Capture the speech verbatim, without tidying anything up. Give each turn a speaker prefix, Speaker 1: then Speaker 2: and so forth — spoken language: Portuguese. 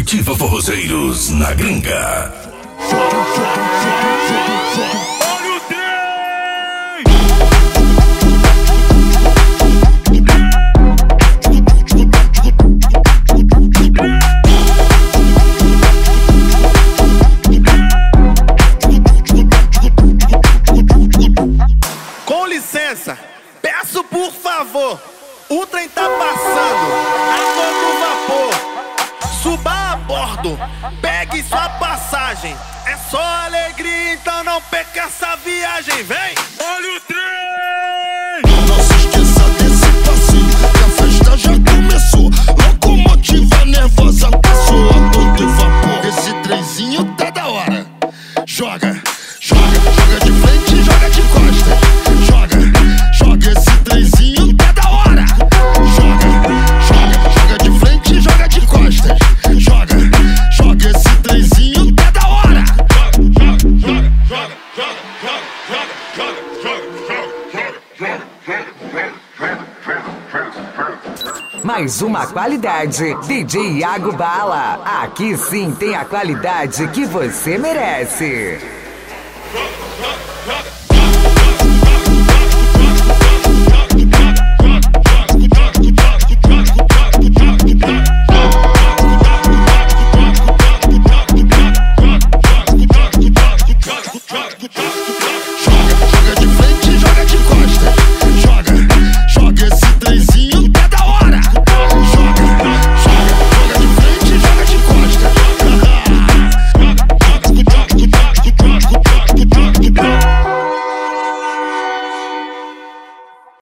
Speaker 1: Comitiva Forrozeiros na Gringa.
Speaker 2: Olha o trem!
Speaker 3: Com licença, peço por favor, o trem tá passando a todo vapor. Suba a bordo, pegue sua passagem. É só alegria, então não perca essa viagem. Vem!
Speaker 2: Olha o trem!
Speaker 4: Não se esqueça desse passinho, que a festa já começou. Locomotiva nervosa passou a todo vapor. Esse trenzinho tá da hora. Joga, joga, joga de frente, joga de costas. Joga, joga, esse trenzinho tá da hora. Joga, joga, joga de frente, joga de costas. Joga, joga, esse trenzinho tá da hora.
Speaker 2: Joga, joga, joga, joga, joga, joga, joga.
Speaker 5: Mais uma qualidade, D J Iago Bala. Aqui sim tem a qualidade que você merece.